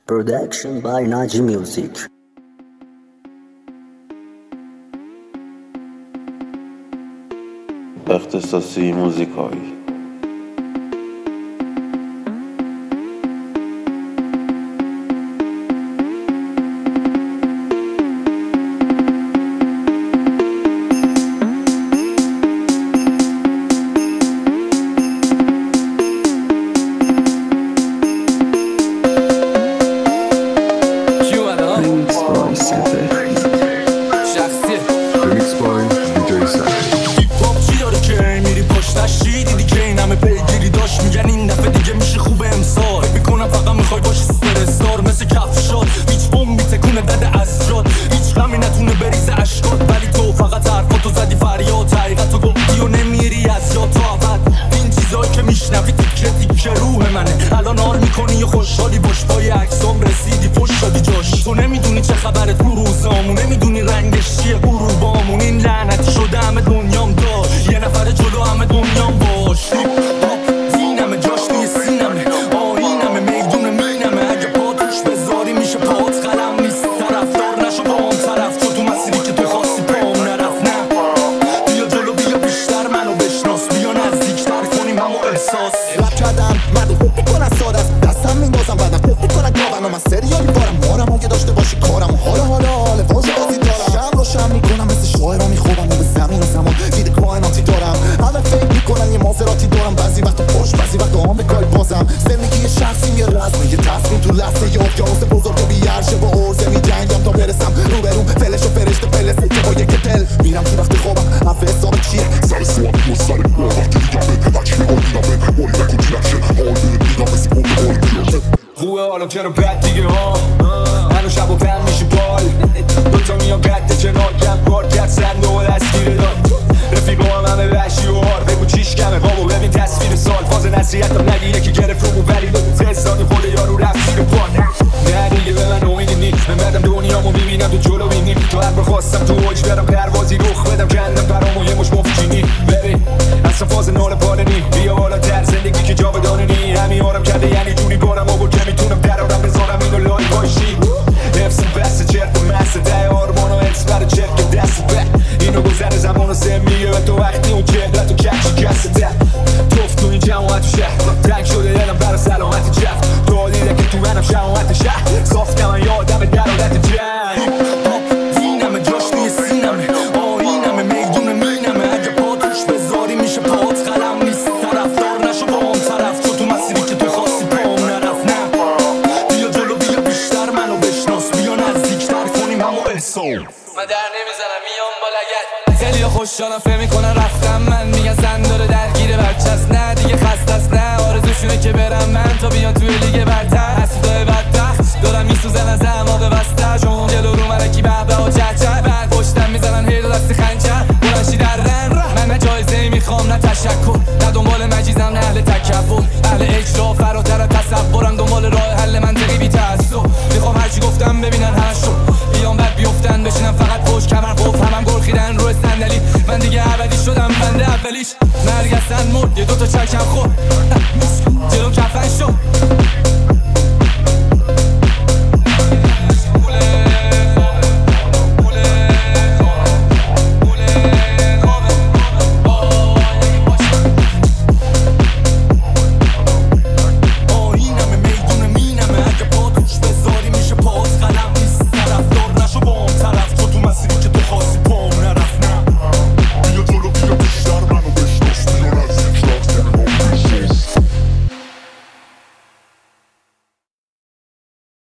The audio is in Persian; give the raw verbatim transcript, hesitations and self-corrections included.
Production by Naji Music. اختصاصی موزیکایی میگن این دفعه دیگه میشه خوب امسال میکنم فقط میخوای باشی سوپرستار مثل کفشات هیچ بوم میتکونه دده از جات هیچ غمی نتونه بریزه اشکات ولی تو فقط حرفاتو زدی فریاد حقیقتو گفتی و نمیری از یاد تا ابد این چیزایی که میشنوی تیکه تیکه روح منه الان آر میکنی و خوشحالی باش پای عکسام رسیدی پشت دادی جاش تو نمیدونی چه خبره تو روزامون نمیدونی رنگش چیه غروبامون این لعنتی شده همه دنیام دار یه نفر جلو همه دنیام باش رب کردم مردم خوب میکنن ساده است دستم میبازم بعدم خوب میکنن گاون من سریالی بارم مارم اگه داشته باشی کارم حالا حالا حالا واژه بازی دارم شب رو شب میکنم مثل شاعرها میخوابم و به زمین و زمان دید کائناتی دارم همه فکر میکنن یه مازراتی دارم بعضی وقتا پشت بعضی وقتا آمریکایی بازم زندگی یه شخصیم یه رسم یه تصمیم تو لحظه یه اقیانوس بزرگ و بی‌عرشه با عرضه میجنگم تا برسم روبروم فلش و فرشته فلسه که با یک دل میرم تو وقت خوابم حرف حساب چیه سر سوال و سر کار وقتی دیدم هرچی خوبه حالا چرا بد دیگه ها هنو شب و پن میشه بال دوتا میان قد کنار کار کرد سند و دستگیره داد رفیقا هم همه وحشی و هار بگو چیش کمه بابا ببین تصویر سال فاز نصیحت هم نگی یکی گرفت رو ولی دو تستانی خود یارو رفت زیر پان نه دیگه به من امیدی نیست من بعدم دنیامو میبینم تو جلو بینیم تو هر بخواستم تو اوج برم پروازی رخ بدم کندم پرامو یه مش مفکینی ببین اصلا فاز نال پالنی بیا بالا در زندگی که جاودانه نی همین آرم کرده یعنی جوری بارم آور که میتونم درارم بذارم اینو لای باشی نفسم بسته چرت و مسته ده آرمان و حس بره چرک دست بک اینو گذر زمان و سه میگه و تو وقتی اون چهرت و کچی کسته ده توف تو این جماعت و شهر تنگ شده دلم برا سلامت جفت تو دیده که تو منم شماعت شهر صاف نمن یادم درالت جنگ دینمه جاش توی سینمه آینمه میدونه مینمه اگه پا توش بذاری میشه پات قلم نیست طرفدار نشو با هم طرف تو تو مسیری که تو خواستی پام نرفت نه بیا جلو بیا بیشتر منو بشناس بیا نزدیکتر کنیم همو احساس من در نمیزنم میام با لگت خیلی خوشحالم فهم میکنن رفتم من میگن زن داره درگیر بچه است نه دیگه خسته است نه آرزوشونه که برم من تا بیان توی